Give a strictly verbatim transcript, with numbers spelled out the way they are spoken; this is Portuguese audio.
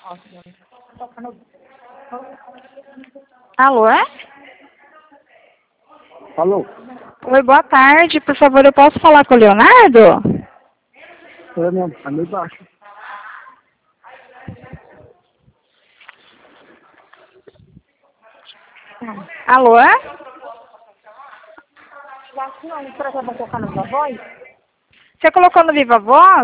Alô, é? Alô? Oi, boa tarde. Por favor, eu posso falar com o Leonardo? É mesmo, tá meio baixo. Alô, é? Não, será que eu vou colocar no Viva Voz? Você colocou no Viva Voz?